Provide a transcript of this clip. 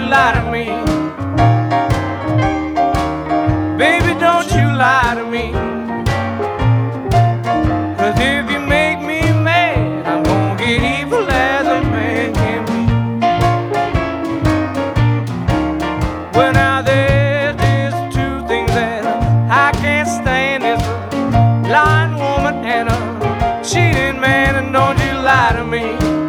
lie to me. Baby, don't you lie to me. 'Cause if you make me mad, I'm gonna get evil as a man can be. Well, now there's just two things that I can't stand. Is a lying woman and a cheating man. And don't you lie to me.